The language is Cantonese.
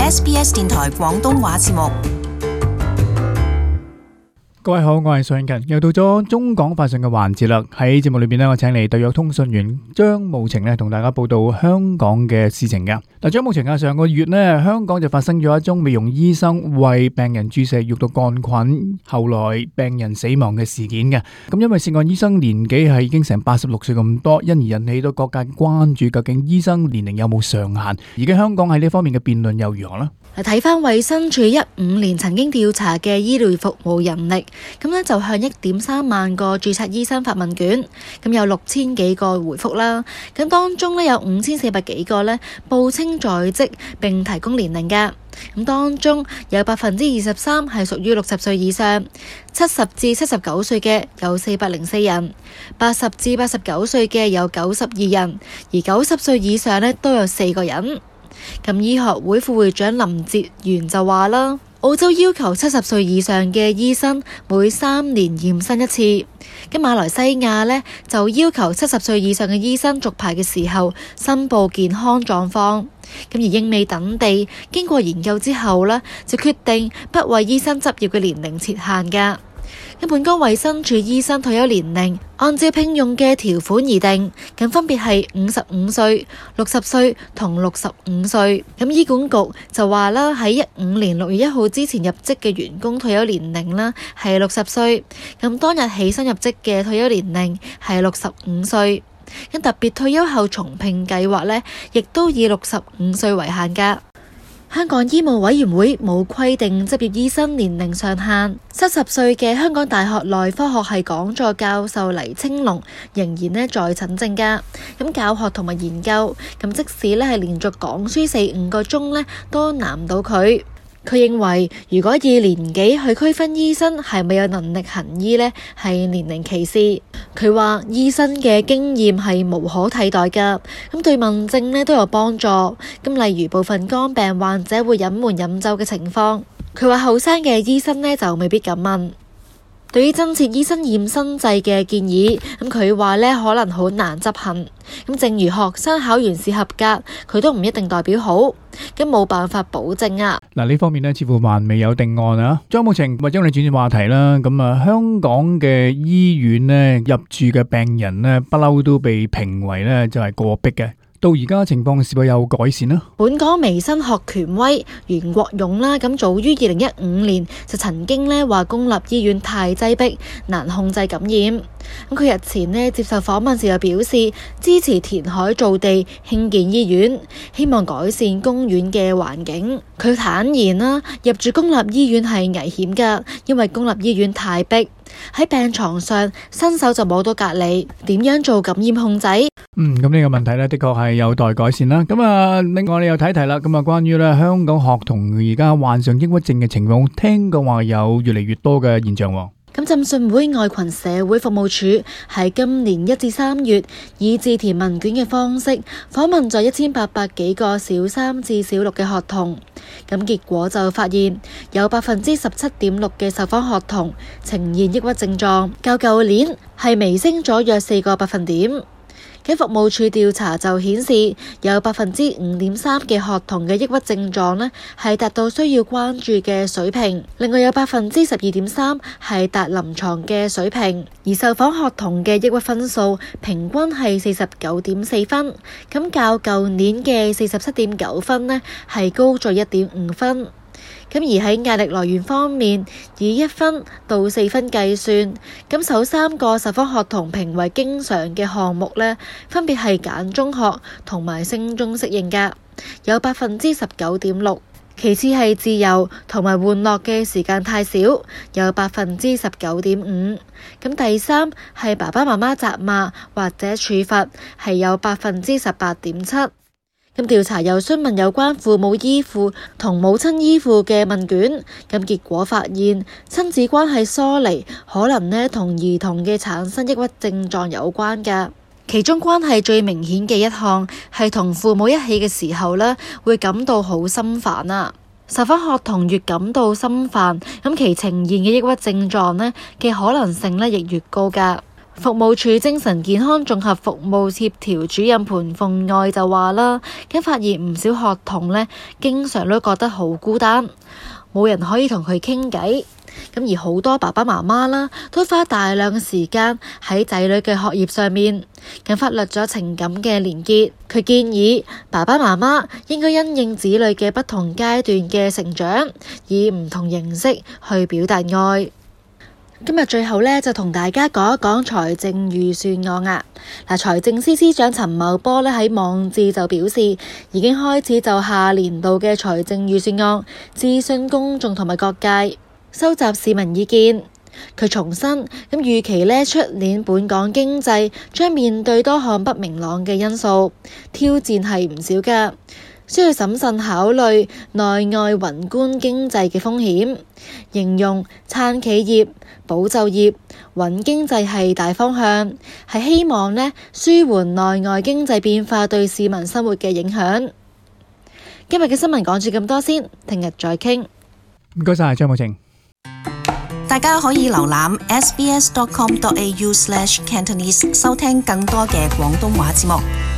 SBS 電台廣東話節目。 各位好，我係尚勤，又到咗中港發訊嘅環節啦。喺節目裏邊呢，我請嚟特約通訊員張慕晴呢，同大家報道香港嘅事情嘅。嗱，張慕晴啊，上個月呢，香港就發生咗一宗美容醫生為病人注射肉毒桿菌，後來病人死亡嘅事件嘅。咁因為涉案醫生年紀係已經成86歲咁多，因而引起到各界關注，究竟醫生年齡有冇上限？而家香港喺呢方面嘅辯論又如何呢？ 睇翻衛生署15年曾經調查嘅醫療服務人力，咁呢就向1.3萬個註冊醫生發問卷，咁有6000幾個回覆啦。咁當中呢有5400幾個呢報稱在職並提供年齡㗎。咁當中有23%係屬於60歲以上，70至79歲嘅有404人，80至89歲嘅有92人，而90歲以上呢都有4個人。咁醫學會副會長林哲元就話啦，澳洲要求70歲以上嘅醫生每3年驗身一次，咁馬來西亞呢就要求70歲以上嘅醫生續牌嘅時候申報健康狀況。咁而英美等地經過研究之後呢，就決定不為醫生執業嘅年齡設限㗎。咁本港衛生署醫生退休年齡按照聘用嘅條款而定，咁分別係55歲、60歲同65歲。咁醫管局就話啦，喺15年6月1號之前入職嘅員工退休年齡啦係60歲，咁當日起薪入職嘅退休年齡係65歲。咁特別退休後重聘計劃呢，亦都以65歲為限㗎。香港醫務委員會冇規定執業醫生年齡上限。70歲嘅香港大學內科學系講座教授黎青龍仍然呢在診症㗎。咁教學同埋研究，咁即使呢係連續講書4-5個鐘呢，都難唔到佢。佢認為，如果以年紀去區分醫生係咪有能力行醫呢，係年齡歧視。佢話醫生嘅經驗係無可替代㗎，咁對問症呢都有幫助。咁例如部分肝病患者會隱瞞飲酒嘅情況，佢話後生嘅醫生呢就未必敢問。對於增設醫生驗身制嘅建議，咁佢話呢可能好難執行。咁正如學生考完試合格，佢都唔一定代表好，咁冇辦法保證啊。 嗱，呢方面呢似乎還未有定案啊。張慕晴，或者我哋轉轉話題啦。咁啊，香港嘅醫院呢入住嘅病人呢，不嬲都被評為呢就係過逼嘅。到而家情況是否有改善呢？ 本港微生學權威袁國勇啦，咁早於2015年就曾經呢話公立醫院太擠迫，難控制感染。咁佢日前呢接受訪問時又表示支持填海造地興建醫院，希望改善公院嘅環境。佢坦言啦，入住公立醫院係危險㗎，因為公立醫院太逼，喺病床上伸手就摸到隔離，點樣做感染控制？ 咁呢個問題呢，的確係有待改善啦。咁啊，另外你又睇啦。咁啊，關於呢香港學童而家患上抑鬱症嘅情況，聽講話有越嚟越多嘅現象。 咁浸信會愛群社會服務處喺今年1至3月以自填問卷嘅方式訪問咗1800幾個小3至小6嘅學童，咁結果就發現有17.6%嘅受訪學童呈現抑鬱症狀，較舊年係微升咗約4個百分點。喺服務處調查就顯示，有5.3%嘅學童嘅抑鬱症狀呢係達到需要關注嘅水平，另外有12.3%係達臨床嘅水平，而受訪學童嘅抑鬱分數平均係49.4分，咁較舊年嘅47.9分呢係高咗1.5分。咁而喺壓力來源方面，以1分到4分計算，咁首3個受訪學童評為經常嘅項目呢，分別係揀中學同埋升中適應㗎，有19.6%。其次係自由同埋玩樂嘅時間太少，有19.5%。咁第三係爸爸媽媽責罵或者處罰，係有18.7%。咁調查又詢問有關父母依附同母親依附嘅問卷，咁結果發現親子關係疏離可能呢同兒童嘅產生抑鬱症狀有關㗎。其中關係最明顯嘅一項係同父母一起嘅時候呢會感到好心煩啊。受訪學童越感到心煩，咁其呈現嘅抑鬱症狀呢嘅可能性呢亦越高㗎。 服務處精神健康綜合服務協調主任盤鳳愛就話啦，咁發現唔少學童呢，經常都覺得好孤單，冇人可以同佢傾偈。咁而好多爸爸媽媽啦，都花大量嘅時間喺仔女嘅學業上面，咁忽略咗情感嘅連結。佢建議爸爸媽媽應該因應子女嘅不同階段嘅成長，以唔同形式去表達愛。今日最後呢，就同大家講一講財政預算案啊。財政司司長陳茂波呢喺網誌就表示，已經開始就下年度嘅財政預算案諮詢公眾同埋各界，收集市民意見。佢重申，咁預期呢出年本港經濟將面對多項不明朗嘅因素，挑戰係唔少㗎，需要審慎考慮內外宏觀經濟嘅風險。形容撐企業、保就業、穩經濟係大方向，係希望呢舒緩內外經濟變化對市民生活嘅影響。今日嘅新聞講住咁多先，聽日再傾。 唔該晒張慕晴。 大家可以瀏覽 sbs.com.au/cantonese 收聽更多嘅廣東話節目。